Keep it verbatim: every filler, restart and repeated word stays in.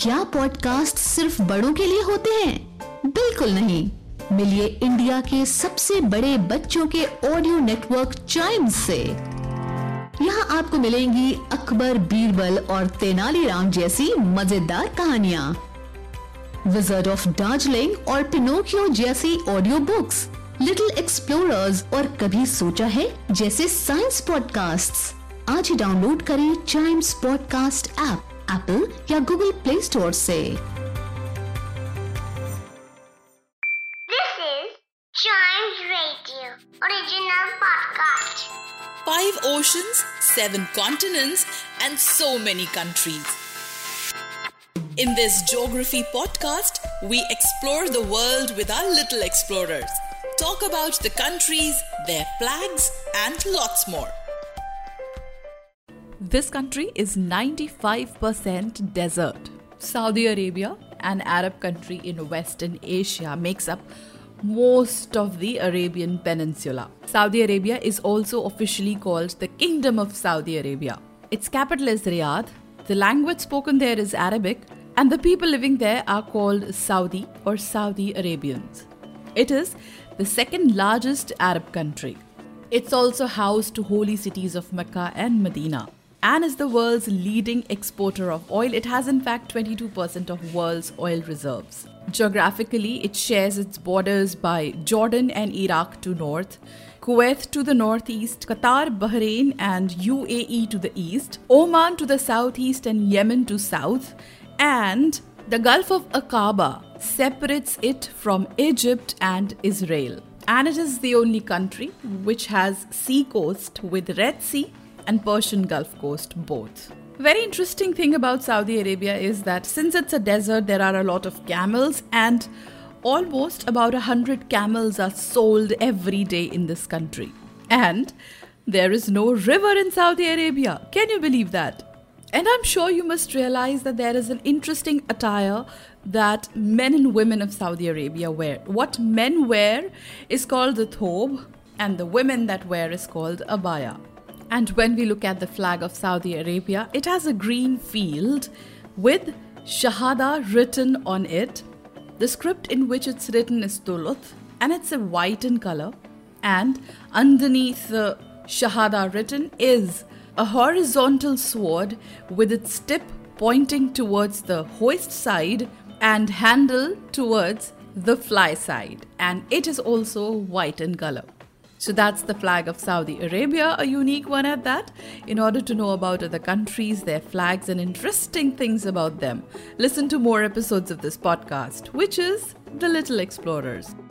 क्या पॉडकास्ट सिर्फ बड़ों के लिए होते हैं? बिल्कुल नहीं। मिलिए इंडिया के सबसे बड़े बच्चों के ऑडियो नेटवर्क चाइम्स से। यहाँ आपको मिलेंगी अकबर, बीरबल और तेनालीराम जैसी मजेदार कहानियाँ, विज़र्ड ऑफ दार्जिलिंग और पिनोकियो जैसी ऑडियो बुक्स, लिटिल एक्सप्लोरर्स और कभी सोचा है जैसे साइंस पॉडकास्ट्स। आज ही डाउनलोड करें चाइम्स पॉडकास्ट ऐप एप्पल या गूगल प्ले स्टोर से। This is Chimes Radio original podcast. Five oceans, seven continents, and so many countries. In this geography podcast, we explore the world with our little explorers. Talk about the countries, their flags, and lots more. This country is ninety-five percent desert. Saudi Arabia, an Arab country in Western Asia, makes up most of the Arabian Peninsula. Saudi Arabia is also officially called the Kingdom of Saudi Arabia. Its capital is Riyadh. The language spoken there is Arabic, and the people living there are called Saudi or Saudi Arabians. It is the second largest Arab country. It's also housed to holy cities of Mecca and Medina, and is the world's leading exporter of oil. It has in fact twenty-two percent of world's oil reserves. Geographically, it shares its borders by Jordan and Iraq to north, Kuwait to the northeast, Qatar, Bahrain and U A E to the east, Oman to the southeast and Yemen to south, and the Gulf of Aqaba separates it from Egypt and Israel. And it is the only country which has sea coast with Red Sea and Persian Gulf coast both. Very interesting thing about Saudi Arabia is that since it's a desert, there are a lot of camels, and almost about a hundred camels are sold every day in this country. And there is no river in Saudi Arabia. Can you believe that? And I'm sure you must realize that there is an interesting attire that men and women of Saudi Arabia wear. What men wear is called the thob, and the women that wear is called abaya. And when we look at the flag of Saudi Arabia, it has a green field with Shahada written on it. The script in which it's written is Thuluth, and it's a white in color. And underneath the Shahada written is a horizontal sword with its tip pointing towards the hoist side and handle towards the fly side. And it is also white in color. So that's the flag of Saudi Arabia, a unique one at that. In order to know about other countries, their flags and interesting things about them, listen to more episodes of this podcast, which is The Little Explorers.